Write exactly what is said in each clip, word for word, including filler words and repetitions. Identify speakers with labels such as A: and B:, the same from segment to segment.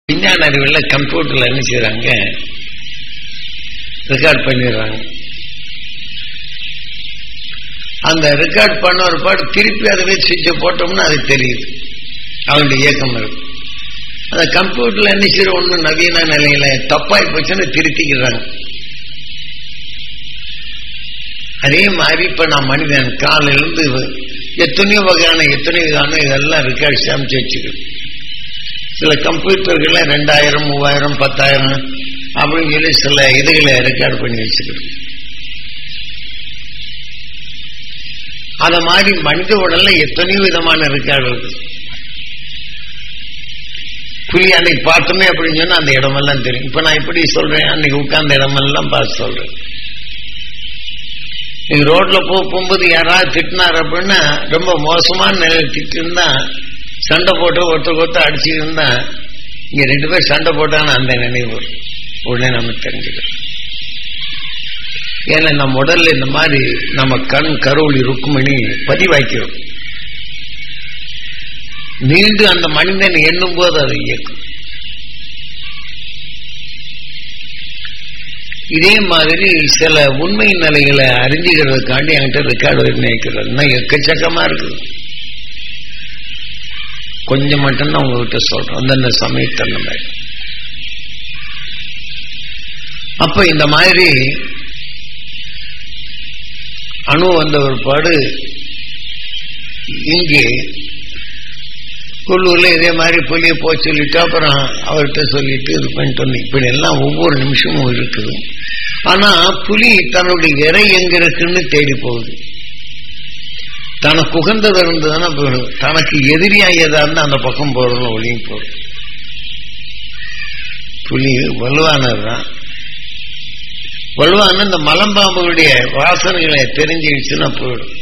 A: விஞ்ஞான அறிவில் கம்ப்யூட்டர்ல என்ன செய்யறாங்க, ரெக்கார்ட் பண்ணிடுறாங்க. அந்த ரெக்கார்ட் பண்ண ஒரு பாடு திருப்பி அதுவே சுவிட்சை போட்டோம்னா அது தெரியுது, அவனுடைய இயக்கம் இருக்கு. அந்த கம்ப்யூட்டர்ல என்ன செய்யற ஒண்ணு நவீன நிலையில தப்பாய் போச்சுன்னு திருத்திக்கிறாங்க. அதே மாதிரி இப்ப நான் மனிதன் காலிலிருந்து எத்தனையோ வகையான எத்தனையோ விதமான இதெல்லாம் ரெக்கார்ட் சேமிச்சு வச்சுக்கணும். சில கம்ப்யூட்டர்கள ரெண்டாயிரம் மூவாயிரம் பத்தாயிரம் அப்படின்னு சொல்லி சில இதுகளை ரெக்கார்ட் பண்ணி வச்சுக்கணும். அத மாதிரி மனித உடல்ல எத்தனையோ விதமான ரெக்கார்டு இருக்கு. புலி அன்னைக்கு பார்த்தோமே அப்படின்னு சொன்னா அந்த இடமெல்லாம் தெரியும். இப்ப நான் இப்படி சொல்றேன், அன்னைக்கு உட்கார்ந்த இடமெல்லாம் பார்த்து சொல்றேன். நீங்க ரோட்ல போகும்போது யாராவது திட்டினார் அப்படின்னா ரொம்ப மோசமான நிலையில் திட்டிருந்தா, சண்டை போட்டு ஒருத்தருக்கு ஒருத்தர் அடிச்சுட்டு இருந்தா, இங்க ரெண்டு பேர் சண்டை போட்டான்னு அந்த நினைவு உடனே நம்ம தெரிஞ்சுக்கிறோம். ஏன்னா நம்ம உடல்ல இந்த மாதிரி நம்ம கண் கருவொளி ருக்குமணி பதிவாக்கிறோம். மீண்டும் அந்த மனிதன் எண்ணும் போது அதை இயக்கும். இதே மாதிரி சில உண்மை நிலைகளை அறிஞ்சுக்கிறதுக்காண்டி என்கிட்ட ரெக்கார்டு நினைக்கிறதுனா எக்கச்சக்கமா இருக்குது. கொஞ்சம் மட்டும்தான் உங்ககிட்ட சொல்றோம், அந்தந்த சமயத்தை அந்த மாதிரி. அப்ப இந்த மாதிரி அணு வந்த ஒரு பாடு இங்கே குள்ளூர்ல இதே மாதிரி புலிய போய் சொல்லிட்டு அப்புறம் அவர்கிட்ட சொல்லிட்டு இது பண்ணிட்டு வந்து இப்படி எல்லாம் ஒவ்வொரு நிமிஷமும் இருக்குது. ஆனா புலி தன்னுடைய இறை எங்க இருக்குன்னு தேடி போகுது. தனக்கு உகந்தது இருந்ததுன்னா போயிடும், தனக்கு எதிரியா ஏதா இருந்தா அந்த பக்கம் போறதுன்னு ஒளியும் போடும். புலி வலுவானதுதான். வலுவான இந்த மலம்பாம்புகளுடைய வாசனைகளை தெரிஞ்சிடுச்சுன்னா போயிடும்.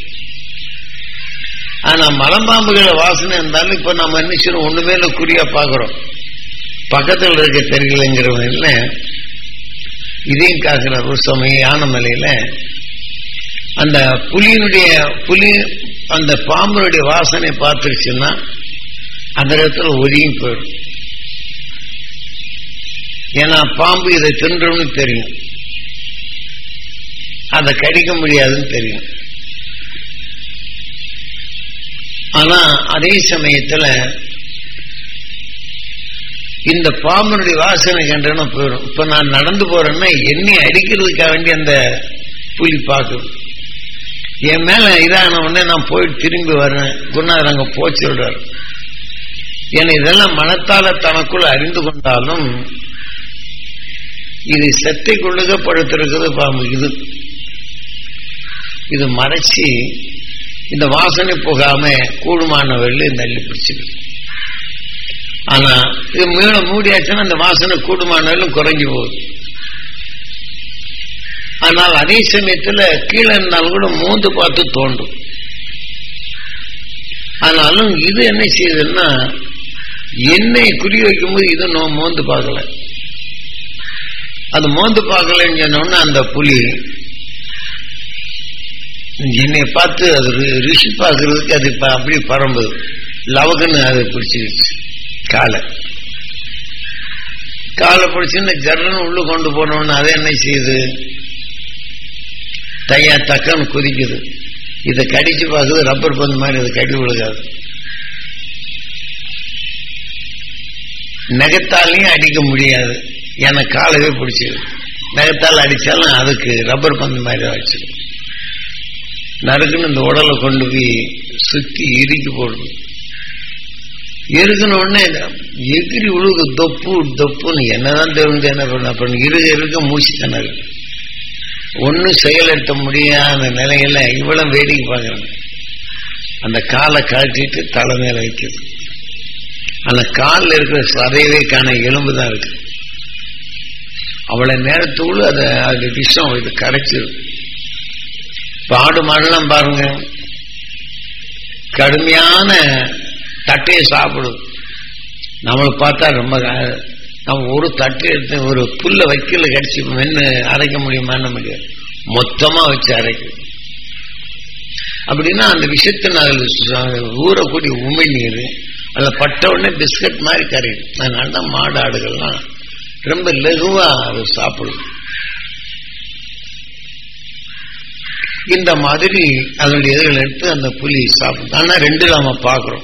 A: ஆனா மலம்பாம்புகளை வாசனை இருந்தாலும் இப்ப நம்ம என்ன செய்யணும், ஒண்ணுமே குறியா பாக்குறோம், பக்கத்தில் இருக்க தெரியலங்கிறவங்க இதையும் காக்குற ஒரு சமயம் யானமலையில அந்த புலியினுடைய புலி அந்த பாம்புடைய வாசனை பார்த்துருச்சுன்னா அந்த இடத்துல ஒதுங்கி போயிடும். ஏன்னா பாம்பு இதை தின்றோம்னு தெரியும், அதை கடிக்க முடியாதுன்னு தெரியும். ஆனா அதே சமயத்துல இந்த பாம்பனுடைய வாசனை கண்டன போயிடும். இப்ப நான் நடந்து போறேன்னா என்னை அடிக்கிறதுக்காக வேண்டி அந்த புலி பார்க்குது. என் மேல இதான உடனே நான் போயிட்டு திரும்பி வர்றேன், குருநாதர் அங்க போச்சு விடுறாரு. ஏன்னா இதெல்லாம் மனத்தால தனக்குள்ள அறிந்து கொண்டாலும் இது சத்தை கொள்ளுகப்படுத்திருக்கிறது பாம்பு. இது இது மறைச்சி இந்த வாசனை போகாம கூடுமான வெள்ளி நெல்லி பிடிச்சிருக்கு. ஆனா இது மீள மூடியாச்சுன்னா அந்த வாசனை கூடுமான வெள்ளும் குறைஞ்சு போகுது. ஆனால் அதே சமயத்துல கீழே இருந்தாலும் கூட மூந்து பார்த்து தோண்டும். ஆனாலும் இது என்ன செய்யுதுன்னா எண்ணெய் குறி வைக்கும் போது இது நோ மோந்து பார்க்கல. அது மோந்து பார்க்கலன்னு சொன்னோம்னா அந்த புலி என்னை பார்த்து அது ரிஷி பார்க்கறதுக்கு அது அப்படி பரம்புது, லவகுன்னு அதை பிடிச்சிருச்சு. காலை காலை பிடிச்சுன்னு ஜர்ன்னு உள்ள கொண்டு போனோம்னு அதை என்ன செய்யுது, தையா தக்கன்னு குதிக்குது. இதை கடிச்சு பார்க்குது, ரப்பர் பந்து மாதிரி அது கடி விழுகாது. நகத்தாலையும் அடிக்க முடியாது, ஏன்னா காலவே பிடிச்சிது. நகத்தால் அடிச்சாலும் அதுக்கு ரப்பர் பந்து மாதிரி தான் வச்சு நறுக்குன்னு இந்த உடலை கொண்டு போய் சுத்தி இறுக்கி போடுது. இருக்குன்னு உடனே எகிரி உழுகு தொப்பு தொப்புன்னு என்னதான் தெரிஞ்சு என்ன பண்ண பண்ண இருக இருக்க மூச்சு திணறு. ஒன்னும் செயலெடுத்த முடியாத நிலையில இவ்வளவு வேடிக்கை பார்க்கறாங்க. அந்த காலை கழட்டிட்டு தலை மேல வைக்குது. அந்த காலில் இருக்கிற சதையவே காண எலும்புதான் இருக்கு. அவ்வளவு நேரத்துக்குள்ள அதை அது விஷம் இது கரைச்சிடும். பாடு மாடெல்லாம் பாருங்க, கடுமையான தட்டையை சாப்பிடும். நம்மளை பார்த்தா ரொம்ப நம்ம ஒரு தட்டு எடுத்து ஒரு புல்ல வைக்கல கடிச்சு மென்னு அரைக்க முடியுமான்னு முடியாது, மொத்தமா வச்சு அரைக்கும். அப்படின்னா அந்த விஷயத்தின் அதில் ஊறக்கூடிய உமிழ்நீர் அதுல பட்ட உடனே பிஸ்கட் மாதிரி கரையும். அதனாலதான் மாடு ஆடுகள்லாம் ரொம்ப லகுவா அது சாப்பிடும். இந்த மாதிரி அதனுடைய எதிர்கள் எடுத்து அந்த புலி சாப்பிடும். ஆனா ரெண்டு நாம பார்க்கிறோம்.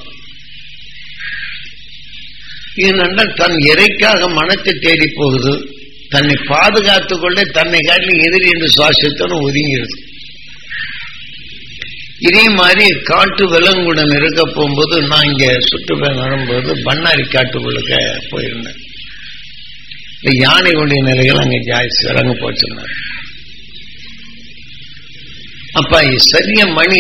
A: இது தன் இறைக்காக மனத்தை தேடி போகுது, தன்னை பாதுகாத்துக் கொள்ள தன்னை காட்டிலும் எதிரி என்று சுவாசத்தோடு ஒதுங்கிறது. இதே மாதிரி காட்டு விலங்குடன் இருக்க போகும்போது நான் இங்க சுற்றுப்பயணம் வரும்போது பண்ணாரி காட்டுக்குள்ளுக்க போயிருந்தேன். யானைகளுடைய நிலைகள் அங்க ஜாஸ்தி இறங்க போச்சுன்னாரு. அப்ப சரியா மணி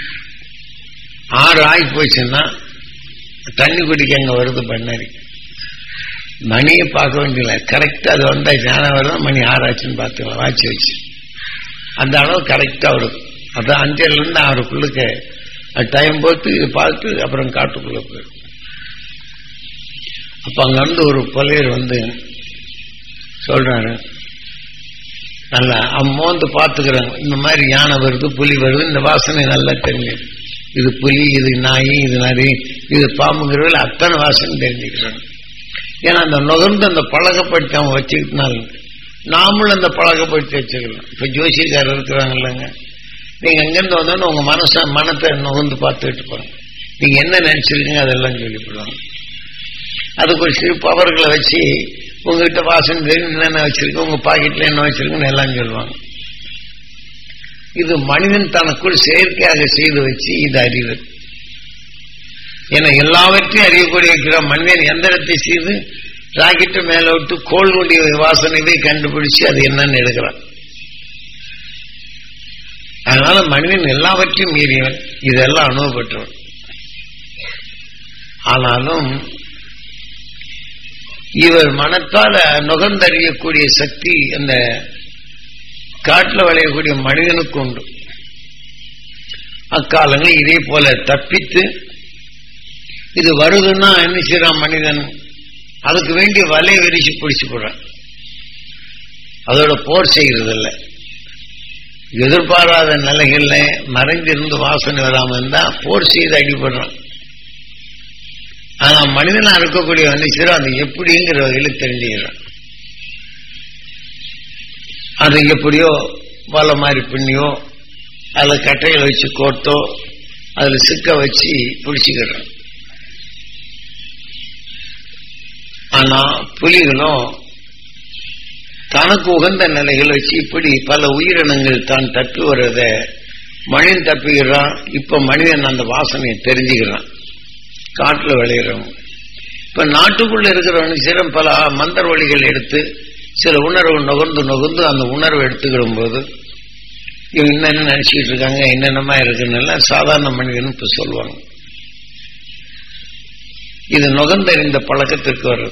A: ஆறு ஆகி போச்சுன்னா தண்ணி குடிக்க அங்க வருது பண்ணாரி. மணியை பார்க்க வேண்டியல, கரெக்டா அது வந்தா ஞானம் வருது, மணி ஆறாச்சுன்னு பார்த்துக்கலாம் வாட்சி வச்சு. அந்த அளவு கரெக்டா வருது. அதான் அஞ்சுல இருந்து ஆறுக்குள்ளுக்க டைம் போட்டு இது பார்த்து அப்புறம் காட்டுக்குள்ள போயிடும். அப்ப அங்க வந்து ஒரு புலையர் வந்து சொல்றாரு, நல்லா அம்மோந்து பாத்துக்கிறாங்க. இந்த மாதிரி யானை வருது, புலி வருது, இந்த வாசனை நல்லா தெரியும். இது புலி, இது நாய், இது நரி, இது பாம்புங்கிறவர்கள் அத்தனை வாசனை தெரிஞ்சுக்கிறாங்க. ஏன்னா அந்த நுகர்ந்து அந்த பழக்கப்படுத்தி அவங்க வச்சுக்கிட்டனால நாமளும் அந்த பழக்கப்படுத்தி வச்சுக்கலாம். இப்ப ஜோசியக்காரர் இருக்கிறாங்க இல்லைங்க, நீங்க எங்கிருந்து வந்தோன்னு உங்க மனச மனத்தை நுகர்ந்து பார்த்துக்கிட்டு போறாங்க. நீங்க என்ன நினைச்சிருக்கீங்க அதெல்லாம் சொல்லிவிடுவாங்க. அதுக்கு ஒரு சிறு பவர்களை வச்சு உங்ககிட்ட வாசனை தெரியும், என்னென்ன வச்சிருக்கு, உங்க பாக்கெட்ல என்ன வச்சிருக்குன்னு எல்லாம் சொல்லுவாங்க. இது மனிதன் தனக்குள் செயற்கையாக செய்து வச்சு இது அறிவு. ஏன்னா எல்லாவற்றையும் அறியக்கூடிய வைக்கிற மனிதன் எந்திரத்தை செய்து ராக்கெட்டு மேல விட்டு கோள் கொண்டிய வாசனையை கண்டுபிடிச்சு அது என்னன்னு எடுக்கிறான். அதனால மனிதன் எல்லாவற்றையும் மீறியவன், இதெல்லாம் அனுபவப்பட்டவன். ஆனாலும் இவர் மனத்தால நுகர்ந்தறியக்கூடிய சக்தி அந்த காட்டில் விளையக்கூடிய மனிதனுக்கு உண்டு. அக்காலங்கள் இதே போல தப்பித்து இது வருதுன்னா என்ன செய்யறான் மனிதன், அதுக்கு வேண்டிய வலையை விரிச்சு பிடிச்சு போடுறான். அதோட போர் செய்கிறது இல்லை. எதிர்பாராத நிலைகள்ல மறைந்திருந்து வாசனை வராம இருந்தா போர் செய்து அடிபடுறான். ஆனா மனிதனா இருக்கக்கூடிய மனுஷர் அது எப்படிங்கிற வகையில் தெரிஞ்சுக்கிறான். அது எப்படியோ வலை மாதிரி பின்னியோ அதுல கட்டைகளை வச்சு கோர்த்தோ அதுல சிக்க வச்சு பிடிச்சுக்கிறான். ஆனா புலிகளும் தனக்கு உகந்த நிலைகள் வச்சு இப்படி பல உயிரினங்கள் தான் தப்பி வர்றத மனிதன் தப்பிக்கிறான். இப்ப மனிதன் அந்த வாசனையை தெரிஞ்சுக்கிறான். காட்டுல விளையிறவங்க இப்ப நாட்டுக்குள்ள இருக்கிறவங்க சில பல மந்திர வழிகள் எடுத்து சில உணர்வு நுகர்ந்து நுகர்ந்து அந்த உணர்வு எடுத்துக்கிடும் போது இவங்க என்னென்ன நினைச்சிட்டு இருக்காங்க, என்னென்னமா இருக்குன்னு சாதாரண மனிதன் இப்ப சொல்லுவாங்க. இது நுகர்ந்தறிந்த பழக்கத்திற்கு வர்றது.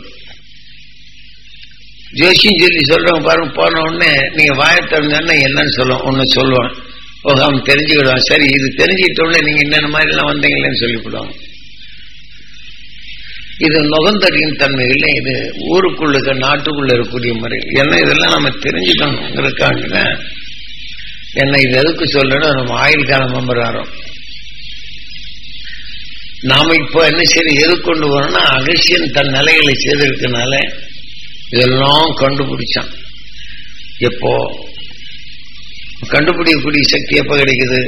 A: ஜோசியம் சொல்லி சொல்றவங்க பாருங்க, போன உடனே நீங்க வாயை திறந்தோன்னா என்னன்னு சொல்லுவோம், ஒன்னு சொல்லுவான், அவன் தெரிஞ்சுக்கிடுவான். சரி இது தெரிஞ்சுக்கிட்ட உடனே நீங்க என்னென்ன மாதிரி எல்லாம் வந்தீங்களேன்னு சொல்லிவிடுவாங்க. இது நுகர்ந்தறியும் தன்மை இல்லை. இது ஊருக்குள்ள நாட்டுக்குள்ள இருக்கக்கூடிய முறை. ஏன்னா இதெல்லாம் நம்ம தெரிஞ்சுக்கணுங்கிறதுக்காக என்ன இது எதுக்கு சொல்லணும், நம்ம ஆயுள் காலம் மெம்பராரோம். நாம இப்போ என்ன செய்ய எது கொண்டு வரோம்னா அகசியன் தன் நிலைகளை செய்திருக்கனால இதெல்லாம் கண்டுபிடிச்சான். எப்போ கண்டுபிடிக்கக்கூடிய சக்தி எப்ப கிடைக்குது,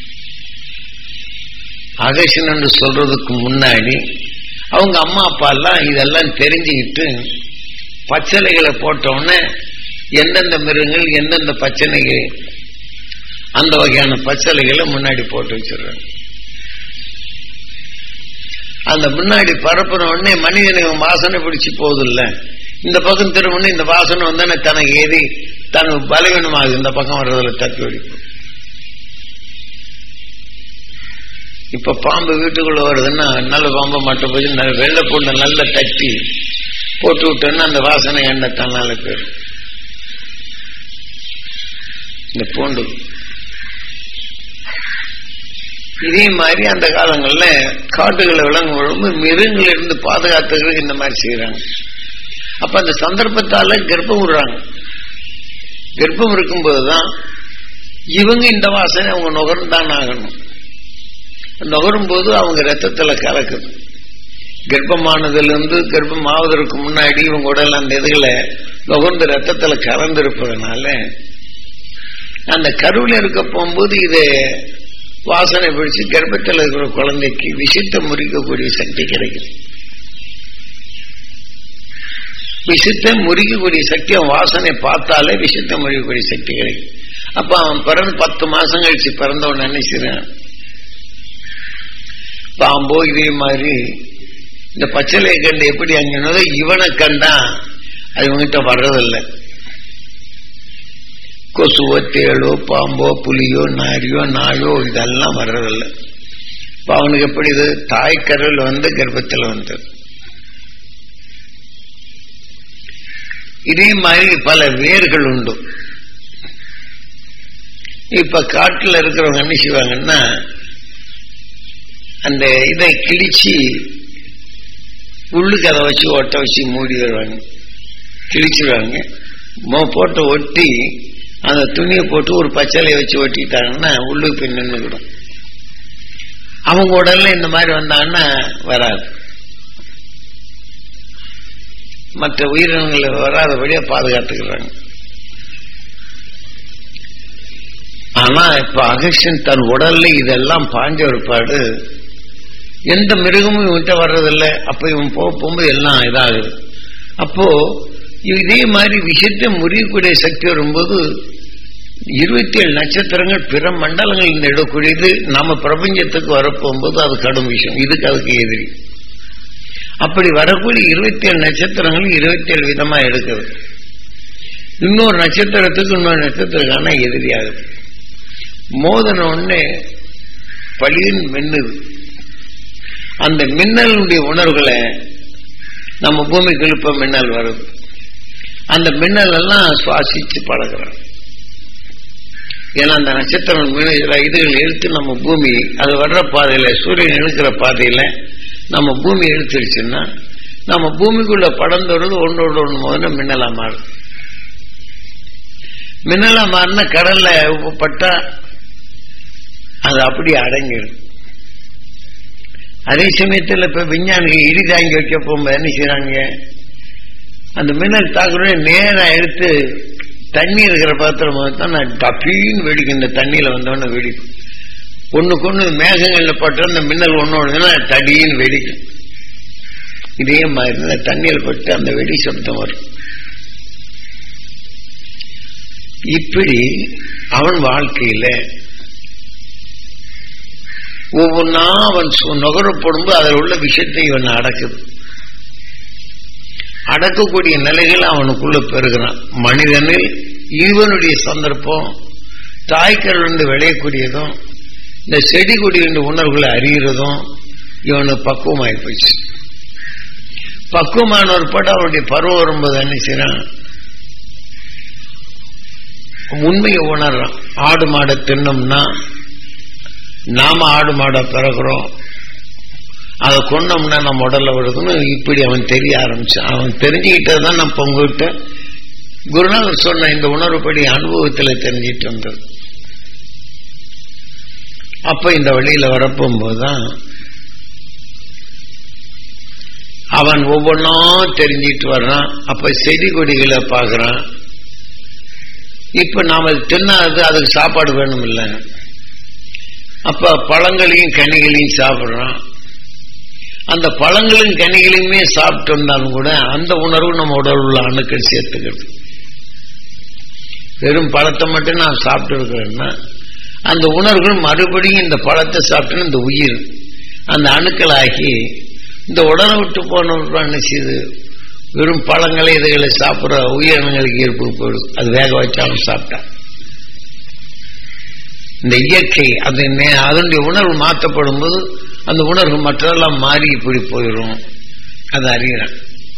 A: அகசியன் என்று சொல்றதுக்கு முன்னாடி அவங்க அம்மா அப்பா எல்லாம் இதெல்லாம் தெரிஞ்சுக்கிட்டு பச்சளைகளை போட்டோன்னே எந்தெந்த மிருகங்கள் எந்தெந்த பச்சனைகள் அந்த வகையான பச்சளைகளை முன்னாடி போட்டு வச்சிடுறாங்க. அந்த முன்னாடி பரப்புன உடனே மனிதனை வாசனை பிடிச்சு போகுதில்ல, இந்த பக்கம் திரும்ப இந்த வாசனை வந்தானே தனக்கு ஏறி தனக்கு பலவீனமாகுது, இந்த பக்கம் வர்றதுல தட்டி ஒழிக்கும். இப்ப பாம்பு வீட்டுக்குள்ள வருதுன்னா நல்ல பாம்பை மட்டும் போய் வெள்ளை பூண்டை நல்லா தட்டி போட்டு விட்டோன்னா அந்த வாசனை எண்ண தன்னால பேர். இந்த பூண்டு இதே மாதிரி அந்த காலங்கள்ல காட்டுகளை விலங்கு மிருகங்கள் இருந்து பாதுகாத்துக்கிறதுக்கு இந்த மாதிரி செய்யறாங்க. அப்ப அந்த சந்தர்ப்பத்தால கர்ப்பம் விடுறாங்க. கர்ப்பம் இருக்கும்போதுதான் இவங்க இந்த வாசனை அவங்க நுகர்ந்தான் ஆகணும். நுகரும் போது அவங்க ரத்தத்துல கலக்குது. கர்ப்பமானதிலிருந்து கர்ப்பம் ஆவதற்கு முன்னாடி இவங்க உடல் அந்த இதுகளை நுகர்ந்து ரத்தத்துல கலந்திருப்பதனால அந்த கருவில் இருக்க போகும்போது இதை வாசனை பிடிச்சு கர்ப்பத்தில் இருக்கிற குழந்தைக்கு விஷத்தை முறிக்கக்கூடிய சக்தி கிடைக்கும். விஷத்தை முறிக்கக்கூடிய சக்தி அவன் வாசனை பார்த்தாலே விஷத்தை முறிக்கக்கூடிய சக்தி கிடைக்கும். அப்ப அவன் பிறந்து பத்து மாசம் கழிச்சு பிறந்தவன் நினைச்சிருக்கான் பாம்போ இதே மாதிரி இந்த பச்சளையை கண்டு எப்படி அங்கினதோ இவனை கண்டா அது இவங்கிட்ட வர்றதில்லை. கொசுவோ தேளோ பாம்போ புலியோ நாரியோ நாயோ இதெல்லாம் வர்றதில்லை. இப்ப அவனுக்கு எப்படி இது தாய்க்கருவில் வந்து கர்ப்பத்தில் வந்தது. இதே மாதிரி பல வேர்கள் உண்டு. இப்ப காட்டுல இருக்கிறவங்க என்ன செய்வாங்கன்னா அந்த இதை கிழிச்சு உள்ளுக்கு அதை வச்சு ஒட்ட வச்சு மூடி வருவாங்க, கிழிச்சிருவாங்க. போட்டு ஒட்டி அந்த துணியை போட்டு ஒரு பச்சளையை வச்சு ஒட்டிட்டாங்கன்னா உள்ளுக்கு போய் நின்றுக்கிடும். அவங்க உடல்ல இந்த மாதிரி வந்தாங்கன்னா வராது. மற்ற உயிரினங்களை வராதபடியா பாதுகாத்துக்கிறாங்க. ஆனா இப்ப அகஸ்டியன் தன் உடல்ல இதெல்லாம் பாஞ்ச ஒருபாடு எந்த மிருகமும் இவன்கிட்ட வர்றதில்லை. அப்ப இவன் போக போகும்போது எல்லாம் இதாகுது. அப்போ இதே மாதிரி விஷயத்தை முறியக்கூடிய சக்தி வரும்போது இருபத்தி ஏழு நட்சத்திரங்கள் பிற மண்டலங்கள் எடுக்கூடியது நாம பிரபஞ்சத்துக்கு வரப்போகும்போது அது கடும் விஷயம், இதுக்கு அதுக்கு எதிரி. அப்படி வரக்கூடிய இருபத்தி ஏழு நட்சத்திரங்கள் இருபத்தி ஏழு விதமா எடுக்கிறது. இன்னொரு நட்சத்திரத்துக்கு இன்னொரு நட்சத்திரக்கான எதிரியாகுது. மோதன உடனே பழியின் மின்னுது. அந்த மின்னலுடைய உணர்வுகளை நம்ம பூமிக்கு எழுப்ப மின்னல் வருது. அந்த மின்னல் எல்லாம் சுவாசிச்சு பழகிறோம். ஏன்னா அந்த நட்சத்திரம் இதுகள் இழுத்து நம்ம பூமி அது வர்ற பாதையில சூரியன் இழுக்கிற பாதையில நம்ம பூமி இழுத்துருச்சுன்னா நம்ம பூமிக்குள்ள படர்ந்து வருது ஒன்றோடு ஒன்று முதல்ல மின்னலா மாறும். மின்னலா மாறினா கடல்ல பட்டா அது அப்படியே அடங்கிடும். அதே சமயத்தில் இப்ப விஞ்ஞானிகள் இடி தாங்கி வைக்க போகும்போது என்ன செய்யறாங்க, அந்த மின்னல் தாக்குறோட நேரா எடுத்து தண்ணி இருக்கிற பாத்திரம் தான் நான் டப்பீன்னு வெடிக்கும். இந்த தண்ணியில வந்தோன்னு வெடிக்கும். ஒண்ணுக்கு ஒண்ணு மேகங்கள்ல பட்டு அந்த மின்னல் ஒண்ணு தடின்னு வெடிக்கும். இதே மாதிரி தண்ணியில் பட்டு அந்த வெடி சப்தம் வரும். இப்படி அவன் வாழ்க்கையில ஒவ்வொன்னா அவன் நுகரப்படும்போது அதில் உள்ள விஷயத்தை இவன் அடக்குது. அடக்கக்கூடிய நிலைகள் அவனுக்குள்ள பெறுகிறான். மனிதனில் இவனுடைய சந்தர்ப்பம் தாய்க்கரிலிருந்து விளையக்கூடியதும் இந்த செடி கொடியுடைய உணர்வுகளை அறிகிறதும் இவனுக்கு பக்குவமாகி போச்சு. பக்குவமான ஒரு பாட்டு அவனுடைய பருவம் வரும்போது என்ன செய்யறான், உண்மையை உணர்றான். ஆடு மாடை தின்னோம்னா நாம ஆடு மாடை பிறகுறோம், அதை கொண்டோம்னா நம்ம உடல்ல விடுதுன்னு இப்படி அவன் தெரிய ஆரம்பிச்சான். அவன் தெரிஞ்சுக்கிட்டதான் நான் உங்ககிட்ட குருநாதர் சொன்ன இந்த உணர்வுப்படி அனுபவத்தில் தெரிஞ்சிட்டு வந்தது. அப்ப இந்த வழியில வரப்போகும்போதுதான் அவன் ஒவ்வொன்னா தெரிஞ்சிட்டு வர்றான். அப்ப செடி கொடிகளை பாக்குறான். இப்ப நாம தின்னாது அதுக்கு சாப்பாடு வேணும் இல்ல, அப்ப பழங்களையும் கனிகளையும் சாப்பிடுறான். அந்த பழங்களும் கனிகளையுமே சாப்பிட்டு இருந்தாலும் கூட அந்த உணர்வு நம்ம உடல் உள்ள அணுக்கள் சேர்த்துக்கிறது. வெறும் பழத்தை மட்டும் நான் சாப்பிட்டு இருக்கிறேன்னா அந்த உணர்வுகள் மறுபடியும் இந்த பழத்தை சாப்பிட்டு இந்த உயிர் அந்த அணுக்கள் ஆகி இந்த உடலை விட்டு போன என்ன செய்யுது, வெறும் பழங்களை இதுகளை சாப்பிட்ற உயிரினங்களுக்கு ஈர்ப்பு போயிடும். அது வேக வச்சாலும் சாப்பிட்டா இந்த இயற்கை அது அதனுடைய உணர்வு மாற்றப்படும் போது அந்த உணர்வு மற்றெல்லாம் மாறி இப்படி போயிடும். அது அறிகிறான்.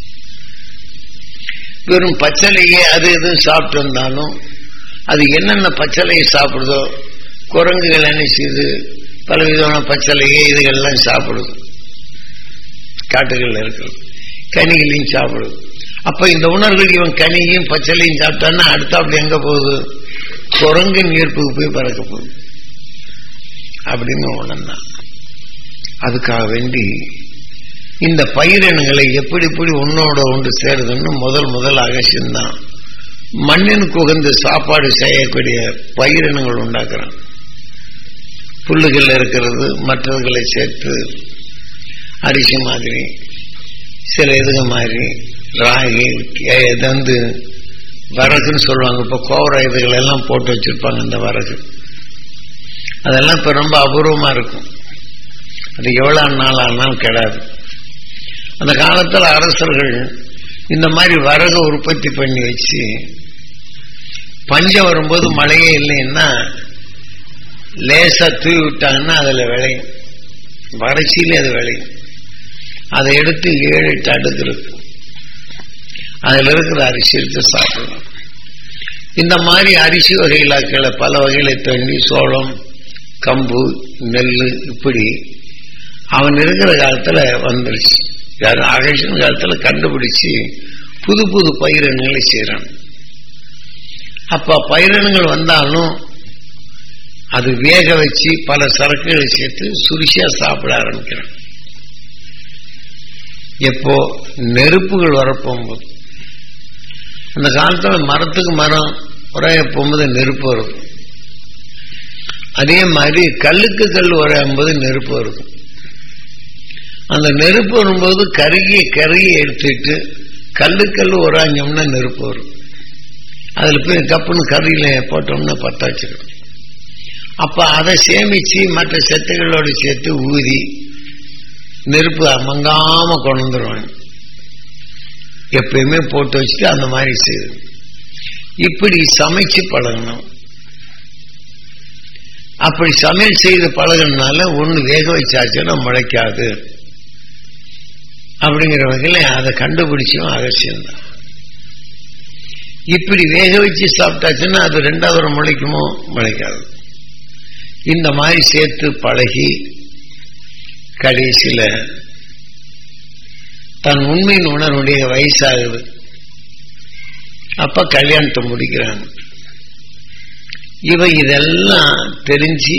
A: வெறும் பச்சளையே அது எதுவும் சாப்பிட்டு இருந்தாலும் அது என்னென்ன பச்சளையை சாப்பிடுதோ, குரங்குகள் என்ன செய்யுது பல விதமான பச்சளையே இதுகள்லாம் சாப்பிடுது, காட்டுகள்ல இருக்கிறது கனிகளையும் சாப்பிடுது. அப்ப இந்த உணர்வுகள் இவன் கனியையும் பச்சளையும் சாப்பிட்டான்னா அடுத்த அப்படி எங்க போகுது, குரங்கு நீர்ப்புக்கு போய் பறக்க போகுது அப்படின்னு உணர்ந்தான். அதுக்காக வேண்டி இந்த பயிரினங்களை எப்படி எப்படி ஒன்னோட ஒன்று சேருதுன்னு முதல் முதல் அகசியம்தான் மண்ணினுக்கு உகந்த சாப்பாடு செய்யக்கூடிய பயிரினங்கள் உண்டாக்குறான். புல்லுகள் இருக்கிறது, மற்றவர்களை சேர்த்து அரிசி மாதிரி சில இதுக மாதிரி ராகி இது வந்து வரகுன்னு சொல்லுவாங்க. இப்போ கோவர இதுகள் எல்லாம் போட்டு வச்சிருப்பாங்க. இந்த வரகு அதெல்லாம் இப்போ ரொம்ப அபூர்வமா இருக்கும். அது எவ்வளவு நாள் ஆனாலும் கிடையாது. அந்த காலத்தில் அரசர்கள் இந்த மாதிரி வரகு உற்பத்தி பண்ணி வச்சு பஞ்சம் வரும்போது மழையே இல்லைன்னா லேசா தூவி விட்டாங்கன்னா அதுல விளையும், வறட்சியிலே அது விளையும். அதை எடுத்து ஏழு எட்டு அடுக்கு இருக்கு, அதுல இருக்கிற அரிசி எடுத்து சாப்பிடணும். இந்த மாதிரி அரிசி வகையிலாக்களை பல வகையில தண்ணி, சோளம், கம்பு, நெல் இப்படி அவன் இருக்கிற காலத்துல வந்துருச்சு. அகசியன் காலத்துல கண்டுபிடிச்சு புது புது பயிரினங்களை செய்யறான். அப்ப பயிரினங்கள் வந்தாலும் அது வேக வச்சு பல சரக்குகளை சேர்த்து சுரிசியா சாப்பிட ஆரம்பிக்கிறான். எப்போ நெருப்புகள் வரப்போகும்போது, அந்த காலத்துல மரத்துக்கு மரம் உரைய போகும்போது நெருப்பு வரும். அதே மாதிரி கல்லுக்கு கல் உரையும்போது நெருப்பு வரும். அந்த நெருப்பு வரும்போது கருகிய கருகி எடுத்துட்டு கல்லுக்கல் உராஞ்சோம்னா நெருப்பு வரும். அதுல போய் கப்புன்னு கறியில போட்டோம்னா பத்தாச்சிடும். அப்ப அதை சேமிச்சு மற்ற செத்துகளோடு சேர்த்து ஊதி நெருப்பு மங்காம கொண்டு வந்துருவாங்க. எப்பயுமே போட்டு வச்சுட்டு அந்த மாதிரி செய்யுது. இப்படி சமைச்சு பழகணும். அப்படி சமையல் செய்து பழகினால ஒண்ணு வேக வச்சாச்சுன்னா முளைக்காது அப்படிங்கிற வகையில அதை கண்டுபிடிச்சும் அவசியம்தான். இப்படி வேக வச்சு சாப்பிட்டாச்சுன்னா அது ரெண்டாவது ஒரு முளைக்குமோ முளைக்காது. இந்த மாதிரி சேர்த்து பழகி கடைசியில தன் உண்மையின் உணர்வுடைய வயசாகுது. அப்ப கல்யாணத்தை முடிக்கிறாங்க. இவ இதெல்லாம் தெரிஞ்சு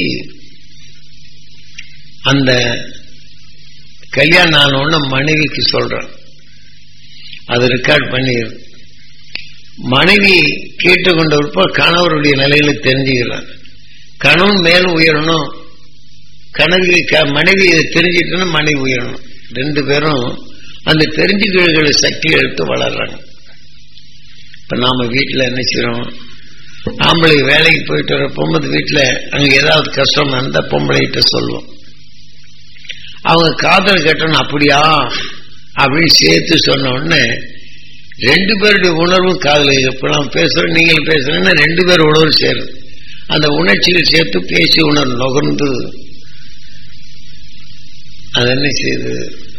A: அந்த கல்யாணம் ஆனோன்னு மனைவிக்கு சொல்றான். அது ரெக்கார்ட் பண்ணி மனைவி கேட்டுக்கொண்டப்போ கணவருடைய நிலையில தெரிஞ்சுக்கிறான். கணவன் மேலும் உயரணும், கணவி மனைவி தெரிஞ்சிட்டுன்னா மனைவி உயரணும். ரெண்டு பேரும் அந்த தெரிஞ்சுக்கிற சக்தி எடுத்து வளர்றாங்க. இப்ப நாம வீட்டுல என்ன செய்யறோம், ஆம்பளை வேலைக்கு போயிட்டு வர போகும்போது வீட்டுல அங்க ஏதாவது கஷ்டம் அந்த பொம்பளைகிட்ட சொல்லுவோம். அவங்க காதல் கேட்டோன்னு அப்படியா அப்படின்னு சேர்த்து சொன்ன உடனே ரெண்டு பேருடைய உணர்வும் காதல். இப்ப நான் பேசுறோம் நீங்கள் பேசுறேன்னா ரெண்டு பேர் உணர்வு சேரும். அந்த உணர்ச்சியில் சேர்த்து பேசி உணர்வு நுகர்ந்து அது என்ன செய்யுது,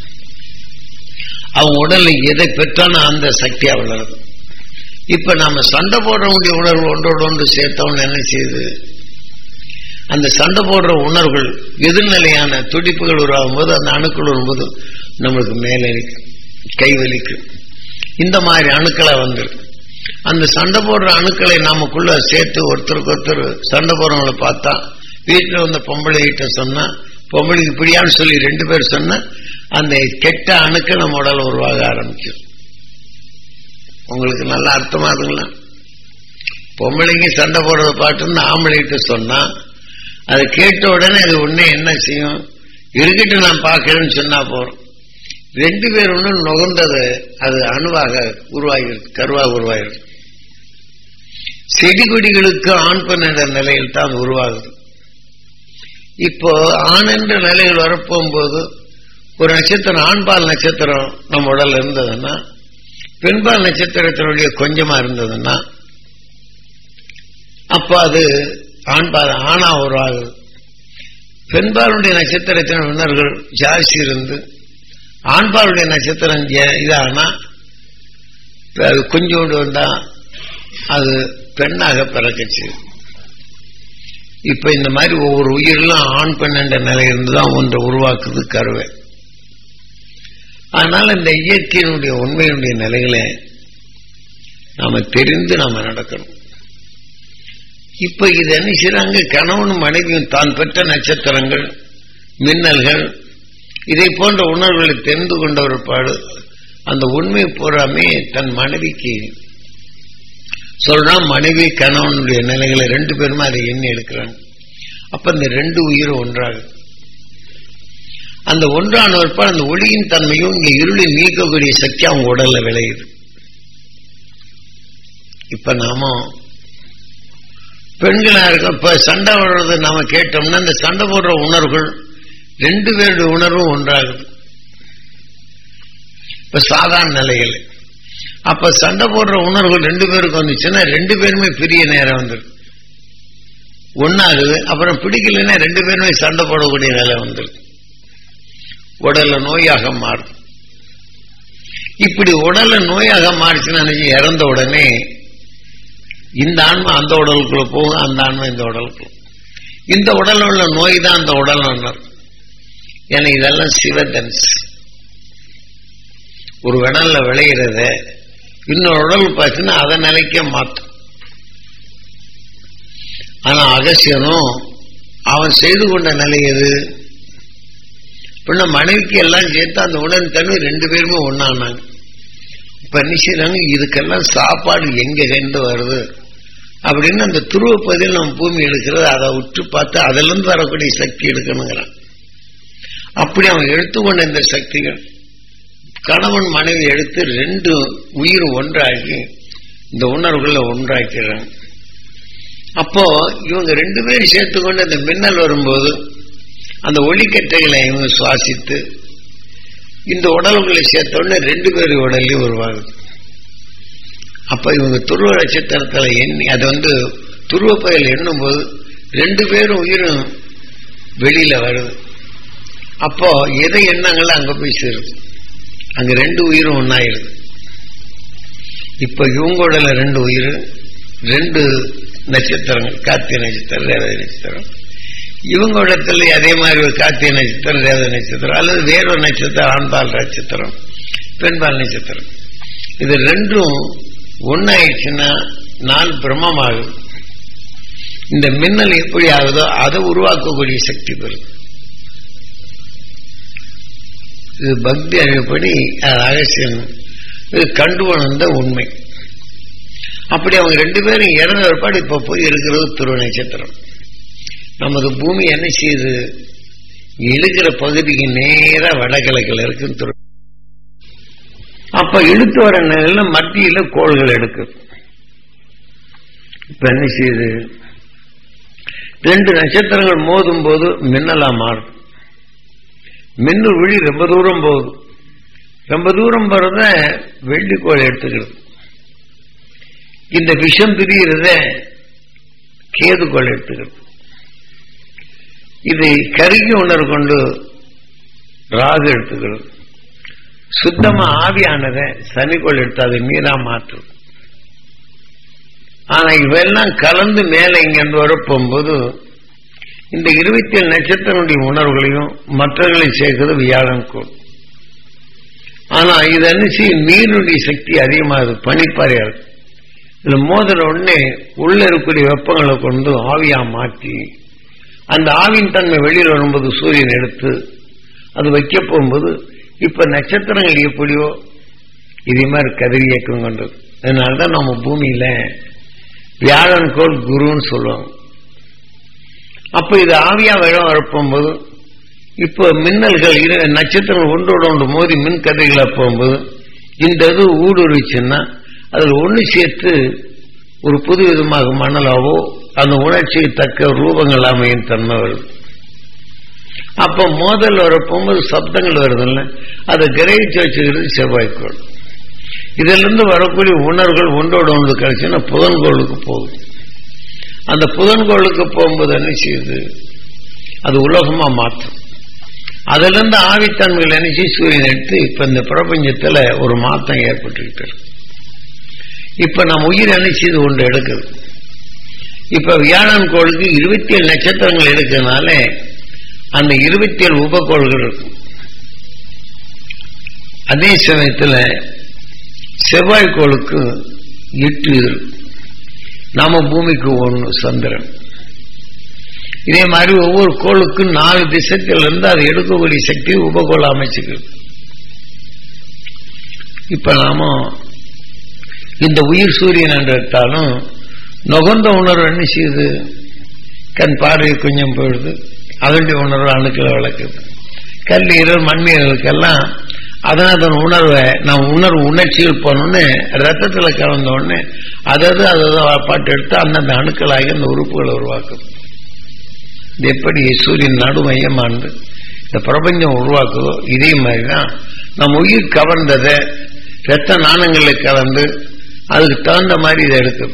A: அவங்க உடல்ல எதை பெற்றான அந்த சக்தியா வளருது. இப்ப நாம சண்டை போடுறவங்களுடைய உணர்வு ஒன்றோடு ஒன்று சேர்த்தவன்னு என்ன செய்யுது, அந்த சண்டை போடுற உணர்வுகள் எதிர்நிலையான துடிப்புகள் உருவாகும் போது அந்த அணுக்கள் வரும்போது நம்மளுக்கு மேலடிக்கும், கை வலிக்கும். இந்த மாதிரி அணுக்களை வந்து அந்த சண்டை போடுற அணுக்களை நமக்குள்ள சேர்த்து ஒருத்தருக்கு ஒருத்தர் சண்டை போடுறவங்களை பார்த்தா வீட்டில் வந்த பொம்பளை கிட்ட சொன்னா பொம்பளைக்கு இப்படியான்னு சொல்லி ரெண்டு பேர் சொன்னா அந்த கெட்ட அணுக்கள் நம்ம உடல் உருவாக ஆரம்பிக்கும். உங்களுக்கு நல்லா அர்த்தமாகுங்களா? பொம்பளைக்கு சண்டை போடுறத பாட்டுன்னு ஆம்பளை கிட்ட சொன்னா அதை கேட்ட உடனே அது உடனே என்ன செய்யும், இருக்கட்டும் நான் பார்க்கிறேன்னு சொன்னா போறோம். ரெண்டு பேர் ஒண்ணு நுகர்ந்தது அது அணுவாக உருவாகிறது, கருவாக உருவாகிறது. செடி கொடிகளுக்கு ஆண் பெண் என்ற நிலையில் தான் உருவாகுது. இப்போ ஆண் என்ற நிலையில் வரப்போகும்போது ஒரு நட்சத்திரம் ஆண்பால் நட்சத்திரம் நம்ம உடல்ல இருந்ததுன்னா பெண்பால் நட்சத்திரத்தினுடைய கொஞ்சமா இருந்ததுன்னா அப்ப அது ஆண்பால் ஆணா உருவாகுது. பெண்பாலுடைய நட்சத்திரத்தின் உணர்கள் ஜாஸ்தி இருந்து ஆண்பாலுடைய நட்சத்திரம் இதானா அது கொஞ்சோண்டு வந்தா அது பெண்ணாக பிறக்கச்சு. இப்ப இந்த மாதிரி ஒவ்வொரு உயிரிலும் ஆண் பெண் என்ற நிலை இருந்துதான் ஒன்றை உருவாக்குது கருவை. அதனால இந்த இயற்கையினுடைய உண்மையினுடைய நிலைகளை நாம தெரிந்து நாம நடக்கணும். இப்ப இது என்ன செய்யறாங்க, கணவனும் மனைவியும் தான் பெற்ற நட்சத்திரங்கள் மின்னல்கள் இதை போன்ற உணர்வுகளை தெரிந்து கொண்ட ஒரு பாடு அந்த உண்மை பூராமே தன் மனைவிக்கு சொல்றான். மனைவி கணவனுடைய நிலைகளை ரெண்டு பேருமே அதை எண்ணி எடுக்கிறாங்க. அப்ப இந்த ரெண்டு உயிரும் ஒன்றாக அந்த ஒன்றான ஒருபாடு அந்த ஒளியின் தன்மையும் இங்க இருளை நீக்கக்கூடிய சக்தி அவங்க உடல்ல விளையுது. இப்ப நாம பெண்களா இருக்க இப்ப சண்டை போடுறது நாம கேட்டோம்னா இந்த சண்டை போடுற உணர்வுகள் ரெண்டு பேருடைய உணர்வும் ஒன்றாகுது. இப்ப சாதாரண நிலைகள் அப்ப சண்டை போடுற உணர்வுகள் ரெண்டு பேருக்கு வந்துச்சுன்னா ரெண்டு பேருமே பெரிய நேரம் வந்துடும் ஒன்னாகுது. அப்புறம் பிடிக்கலன்னா ரெண்டு பேருமே சண்டை போடக்கூடிய நிலை வந்துடும். உடல்ல நோயாக மாறும். இப்படி உடல்ல நோயாக மாறிச்சுன்னா இறந்த உடனே இந்த ஆன்மா அந்த உடலுக்குள்ள போகும், அந்த ஆன்மா இந்த உடலுக்குள்ள. இந்த உடல்ல உள்ள நோய் தான் அந்த உடல். ஏன்னா இதெல்லாம் சிவதன்ஸ். ஒரு உடல்ல விளையிறத இன்னொரு உடல் பார்த்துன்னா அதை நிலைக்க மாற்றும். ஆனா அகசியனும் அவன் செய்து கொண்ட நிலை எது? பின்ன மனைவிக்கு எல்லாம் சேர்த்து அந்த உடன் தன்மை ரெண்டு பேருமே ஒன்னானாங்க. இப்ப நிச்சயம் இதுக்கெல்லாம் சாப்பாடு எங்க கண்டு வருது அப்படின்னு அந்த துருவ பகுதியில் நம்ம பூமி எடுக்கிறது அதை உற்று பார்த்து அதுல இருந்து வரக்கூடிய சக்தி எடுக்கணுங்கிறான். அப்படி அவன் எடுத்துக்கொண்ட இந்த சக்திகள் கணவன் மனைவி எடுத்து ரெண்டு உயிர் ஒன்றாகி இந்த உணர்வுகளை ஒன்றாக்கிறாங்க. அப்போ இவங்க ரெண்டு பேரும் சேர்த்துக்கொண்டு அந்த மின்னல் வரும்போது அந்த ஒளிக்கட்டைகளை இவங்க சுவாசித்து இந்த உடல்களை சேர்த்தோடனே ரெண்டு பேரும் உடலையும் உருவாகுது. அப்ப இவங்க துருவ நட்சத்திரத்துல எண்ணி அதை வந்து துருவ பயில் எண்ணும் போது ரெண்டு பேரும் உயிரும் வெளியில வருது. அப்போ எதை எண்ணங்கள அங்க போய் சேருது. அங்க ரெண்டு உயிரும் ஒன்னாயிருது. இப்ப இவங்க உடல ரெண்டு உயிர் ரெண்டு நட்சத்திரங்கள் கார்த்திகை நட்சத்திரம் ரேவதி நட்சத்திரம். இவங்க இடத்துல அதே மாதிரி ஒரு கார்த்திகை நட்சத்திரம் ரேவதி நட்சத்திரம் அல்லது வேறொரு நட்சத்திரம் ஆண்பால் நட்சத்திரம் பெண்பால் நட்சத்திரம். இது ரெண்டும் ஒன்னாயிடுச்சுன்னா நாள் பிரம்மமாகுது. இந்த மின்னல் எப்படி ஆகுதோ அதை உருவாக்கக்கூடிய சக்தி பெறும். இது பக்தி அறிவுப்படி அகசியம் இது கண்டு வந்த உண்மை. அப்படி அவங்க ரெண்டு பேரும் இறந்த ஒருபாடு இப்ப போய் இருக்கிறது துருவ நட்சத்திரம். நமது பூமி என்ன செய்யுது? இழுக்கிற பகுதிக்கு நேரா வடகிழக்கில் இருக்கு துருவ. அப்ப இழுத்து வர நிலையில மத்தியில கோள்கள் எடுக்கு. இப்ப என்ன செய்யுது? ரெண்டு நட்சத்திரங்கள் மோதும் போது மின்னலா மாறும். மின்னல் விழி ரொம்ப தூரம் போகுது. ரொம்ப தூரம் போறத வெள்ளிக்கோள் எடுத்துக்கிறது. இந்த விஷம் பிரிகிறத கேதுக்கோள் எடுத்துக்கிறது. இது கருகி உணர்வு கொண்டு ராகு எடுத்துக்கிறது. சுத்தமா ஆவியானத சனிக்கோள் எடுத்து அதை மீறா மாற்றும். ஆனா இவெல்லாம் கலந்து மேல இங்கிருந்து வர போகும்போது இந்த இருபத்தி ஏழு நட்சத்திரங்களுடைய உணர்வுகளையும் மற்றவர்களையும் சேர்க்கிறது வியாழன் கோள். ஆனா இது அனுச்சி நீருடைய சக்தி அதிகமாகுது, பனிப்பாறையா இருக்கு. இதுல மோதல உடனே உள்ள இருக்கக்கூடிய வெப்பங்களை கொண்டு ஆவியா மாற்றி அந்த ஆவியின் தன்மை வெளியில் வரும்போது சூரியன் எடுத்து அது வைக்க போகும்போது இப்ப நட்சத்திரங்கள் எப்படியோ இதே மாதிரி கதிர் இயக்கம் கொண்டது. அதனாலதான் நம்ம பூமியில வியாழன் கோள் குருன்னு சொல்லுவாங்க. அப்ப இது ஆவியா வெள்ளம் வரப்போகும்போது இப்ப மின்னல்கள் நட்சத்திரங்கள் ஒன்றோட ஒன்று மோதி மின் கதிர்களை போகும்போது இந்த இது ஊடுருவிச்சுன்னா அதுல ஒண்ணு சேர்த்து ஒரு புது விதமாக மணலாவோ அந்த உணர்ச்சியை தக்க ரூபங்கள் அமையும் தன்மை வருது. அப்ப மோதல் வரப்போகும்போது சப்தங்கள் வருதுல்ல, அதை கிரகிச்சு வச்சுக்கிறது செவ்வாய்க்கோள். இதுல இருந்து வரக்கூடிய உணர்வுகள் ஒன்றோட ஒன்று கிடைச்சுன்னா புதன்கோளுக்கு போகுது. அந்த புதன்கோளுக்கு போகும்போது என்ன செய்யுது? அது உலகமா மாற்றும். அதுல இருந்து ஆவித்தன்மைகள் என்ன செய்ய சூரியன் எடுத்து இப்ப இந்த பிரபஞ்சத்துல ஒரு மாற்றம் ஏற்பட்டு இப்ப நம்ம உயிர் என்ன செய்து ஒன்று எடுக்குது. இப்ப வியாழன் கோளுக்கு இருபத்தி ஏழு நட்சத்திரங்கள் எடுக்கிறதுனால அந்த இருபத்தி ஏழு உபகோள்கள் இருக்கும். அதே சமயத்துல செவ்வாய் கோளுக்கு எட்டு இருக்கும். நாம பூமிக்கு ஒன்று சந்திரன். இதே மாதிரி ஒவ்வொரு கோளுக்கும் நாலு திசைகள் இருந்து அதை எடுக்கக்கூடிய சக்தி உபகோள அமைச்சுக்கள். இப்ப நாம இந்த உயிர் சூரியன் என்று எடுத்தாலும் நுகர்ந்த உணர்வு என்ன செய்யுது? கண் பார்வை கொஞ்சம் போயிடுது, அதனுடைய உணர்வு அணுக்களை வளர்க்குது. கல்லீரல் மண்ணீரலுக்கெல்லாம் அதன் அதன் உணர்வை நாம் உணர்வு உணர்ச்சிகள் போனோன்னு ரத்தத்துல கலந்த உடனே அதாவது அதை பாட்டு எடுத்து அந்தந்த அணுக்களாகி அந்த உறுப்புகளை உருவாக்குது. இது எப்படி சூரியன் நடுமையமானது இந்த பிரபஞ்சம் உருவாக்குதோ இதே மாதிரிதான் நம்ம உயிர் கவர்ந்ததை ரத்த நாணங்களை கலந்து அதுக்கு தகுந்த மாதிரி இதை எடுக்குது.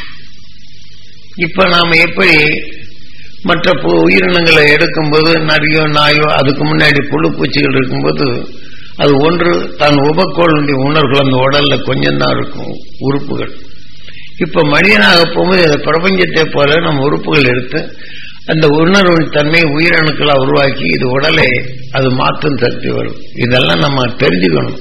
A: இப்ப நாம எப்படி மற்ற உயிரினங்களை எடுக்கும்போது நரியோ நாயோ அதுக்கு முன்னாடி புழு பூச்சிகள் இருக்கும்போது அது ஒன்று தன் உபக்கோளுடைய உணர்வுகள் அந்த உடல்ல கொஞ்சம் தான் இருக்கும் உறுப்புகள். இப்ப மனிதனாக போகும்போது அந்த பிரபஞ்சத்தை போல நம்ம உறுப்புகள் எடுத்து அந்த உணர்வின் தன்மை உயிரணுக்களை உருவாக்கி இது உடலை அது மாற்றும் சக்தி வரும். இதெல்லாம் நம்ம தெரிஞ்சுக்கணும்.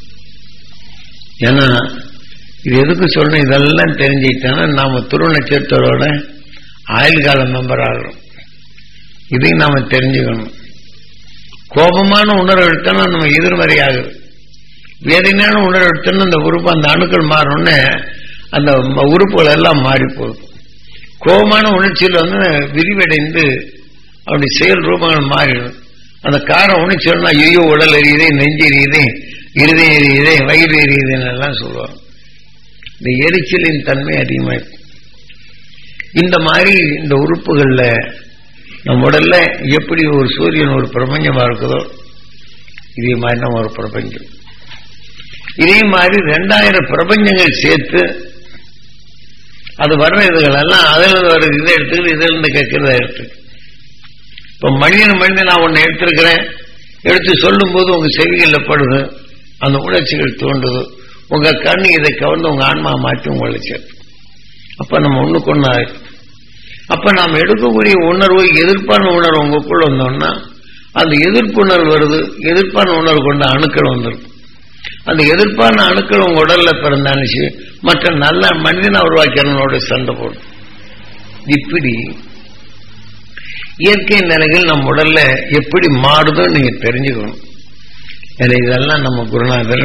A: ஏன்னா இது எதுக்கு சொல்லணும்? இதெல்லாம் தெரிஞ்சுக்கிட்டோன்னா நாம துரு நட்சத்திரோட ஆயுள் கால மெம்பர் ஆகிறோம். இதையும் நாம தெரிஞ்சுக்கணும். கோபமான உணர்வு எடுத்தோம்னா நம்ம எதிர்மறை ஆகுது. வேதனையான உணர்வு எடுத்தோம்னா அந்த உறுப்பு அந்த அணுக்கள் மாறணும்னு அந்த உறுப்புகள் எல்லாம் மாறி போகுது. கோபமான உணர்ச்சியில் வந்து விரிவடைந்து அப்படி செயல் ரூபங்கள் மாறிடும். அந்த கார உணர்ச்சிகள்னா ஐயோ உடல் எரியுதே, நெஞ்சு எரியுதே, இருதயம் எரியுதே, வயிறு எரியுதுன்னு எல்லாம் சொல்லுவாங்க. இந்த எரிச்சலின் தன்மை அதிகமாயிருக்கு. இந்த மாதிரி இந்த உறுப்புகள்ல நம்ம உடல்ல எப்படி ஒரு சூரியன் ஒரு பிரபஞ்சமா இருக்குதோ இதே மாதிரி நம்ம ஒரு பிரபஞ்சம். இதே மாதிரி ரெண்டாயிரம் பிரபஞ்சங்கள் சேர்த்து அது வர்ற இதுகள் எல்லாம் அதுல இருந்து வர்றது இதை எடுத்துக்கிட்டு இதுல இருந்து கேட்கிறத எடுத்து இப்ப மனிதன் மனிதன் நான் ஒன்னு எடுத்திருக்கிறேன் எடுத்து சொல்லும் போது உங்க செவிகள்ல படுது, அந்த உணர்ச்சிகள் தோன்றுது, உங்க கண்ணு இதை கவர்ந்து உங்க ஆன்மா மாற்றி உங்களை சேர்த்து அப்ப நம்ம ஒண்ணுக்கு ஒண்ணு ஆயிடும். அப்ப நாம் எடுக்கக்கூடிய உணர்வு எதிர்ப்பான உணர்வு உங்களுக்குள்ள வந்தோம்னா அந்த எதிர்ப்பு உணர்வு வருது. எதிர்ப்பான உணர்வு கொண்ட அணுக்கள் வந்துடும். அந்த எதிர்ப்பான அணுக்கள் உங்க உடல்ல பிறந்தானுச்சு மற்ற நல்ல மனிதனை உருவாக்கிறனோட சண்டை போடும். இப்படி இயற்கை நிலைகள் நம்ம உடல்ல எப்படி மாறுதோ நீங்க தெரிஞ்சுக்கணும். இதெல்லாம் நம்ம குருநாதர்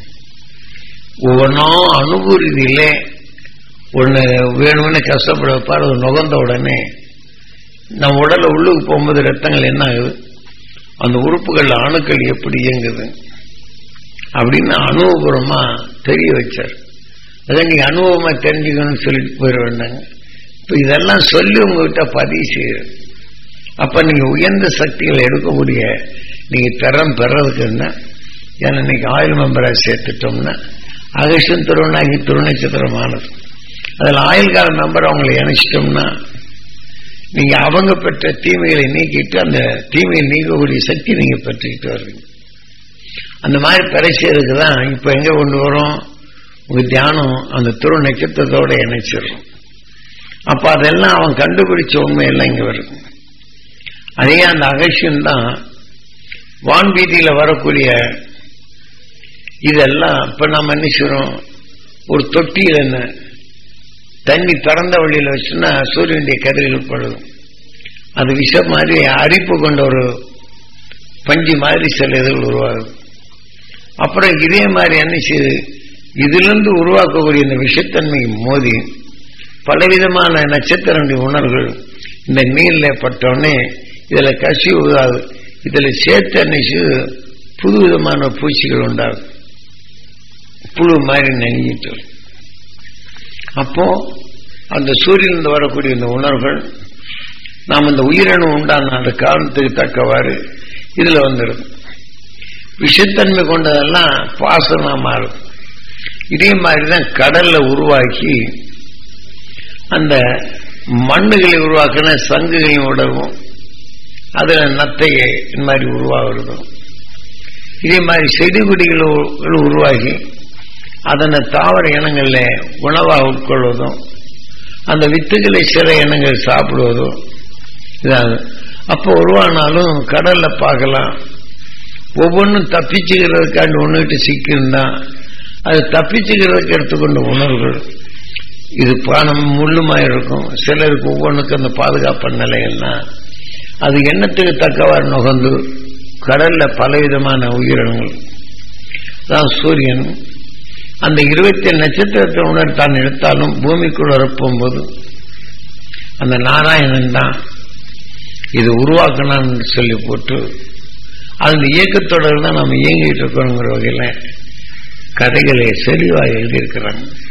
A: ஒவ்வொன்றும் அனுபூதியிலே ஒண்ணு வேணும்னு கஷ்டப்பட வைப்பார். அது நுகர்ந்த உடனே நம்ம உடல்ல உள்ளுக்கு போகும்போது ரத்தங்கள் என்ன ஆகுது, அந்த உறுப்புகள் அணுக்கள் எப்படி இயங்குது அப்படின்னு அனுபவபூர்வமா தெரிய வச்சார். அதான் நீங்க அனுபவமா தெரிஞ்சுக்கணும்னு சொல்லிட்டு போயிட வேண்டாங்க. இப்ப இதெல்லாம் சொல்லி உங்ககிட்ட பதிவு செய்யுது. அப்ப நீங்க உயர்ந்த சக்திகளை எடுக்கக்கூடிய நீங்க திறம் பெறதுக்குன்னா ஏன்னா இன்னைக்கு ஆயுள் மெம்பரா சேர்த்துட்டோம்னா அகஸ்டன் திருவண்ணாகி திருநட்சத்திரமானது. அதில் ஆயுள் கால மெம்பர் அவங்களை இணைச்சிட்டோம்னா நீங்க அவங்க பெற்ற தீமைகளை நீக்கிட்டு அந்த தீமையை நீக்கக்கூடிய சக்தி நீங்க பெற்றுக்கிட்டு வருவீங்க. அந்த மாதிரி பரிசைக்கு தான் இப்ப எங்க கொண்டு வரும் உங்க தியானம் அந்த துரு நட்சத்திரத்தோட இணைச்சிடும். அப்ப அதெல்லாம் அவன் கண்டுபிடிச்ச உண்மையெல்லாம் இங்க வருது. அதே அந்த அகசியம் தான் வான்வீதியில வரக்கூடிய இதெல்லாம் இப்ப நம்ம என்ன செய்றோம், ஒரு தொட்டியில் என்ன தண்ணி திறந்த வழியில வச்சுன்னா சூரியனுடைய கதிர்கள் படுது. அது விஷம் மாதிரி அரிப்பு கொண்ட ஒரு பஞ்சு மாதிரி சில இதுகள் உருவாகுது. அப்புறம் இதே மாதிரி என்ன செய்யுது, இதுல இருந்து உருவாக்கக்கூடிய இந்த விஷத்தன்மை மோதி பலவிதமான நட்சத்திரனுடைய உணர்வுகள் இந்த நீர்ல பட்டோடனே இதுல கசி உதாது, இதுல சேர்த்து என்ன செய்யுது புது விதமான பூச்சிகள் உண்டாகும், புழு மாதிரி நெஞ்சிட்டு. அப்போ அந்த சூரியனிலிருந்து வரக்கூடிய இந்த உணர்வுகள் நாம் இந்த உயிரணு உண்டான அந்த காரணத்துக்கு தக்கவாறு இதுல வந்துடும். விஷத்தன்மை கொண்டதெல்லாம் பாசனா மாறும். இதே மாதிரிதான் கடல்ல உருவாக்கி அந்த மண்ணுகளை உருவாக்கின சங்குகளையும் உடவும் அதுல நத்தையை இந்த மாதிரி உருவாகிறதும், இதே மாதிரி செடி கொடிகள் உருவாகி அதனை தாவர இனங்கள்ல உணவாக உட்கொள்வதும் அந்த வித்துக்களை சில இனங்கள் சாப்பிடுவதும் இதாகும். அப்போ உருவானாலும் கடல்ல பார்க்கலாம் ஒவ்வொன்றும் தப்பிச்சுக்கிறதுக்காண்டி ஒண்ணுகிட்டு சிக்கிருந்தான் அது தப்பிச்சுக்கிறதுக்கு எடுத்துக்கொண்ட உணர்வுகள் இது பானம் முள்ளுமாய் இருக்கும். சிலருக்கு ஒவ்வொன்றுக்கு அந்த பாதுகாப்பு நிலைகள்னா அது எண்ணத்துக்கு தக்கவாறு நுகர்ந்து கடல்ல பலவிதமான உயிரினங்கள் தான் சூரியன் அந்த இருபத்தி ஏழு நட்சத்திரத்தை உணர் தான் எடுத்தாலும் பூமிக்குள் வரப்போகும்போது அந்த நாராயணன் தான் இது உருவாக்கணும்னு சொல்லி போட்டு அந்த இயக்கத்தொடர் தான் நம்ம இயங்கிட்டு இருக்கோங்கிற வகையில கதைகளை செறிவாக எழுதியிருக்கிறாங்க.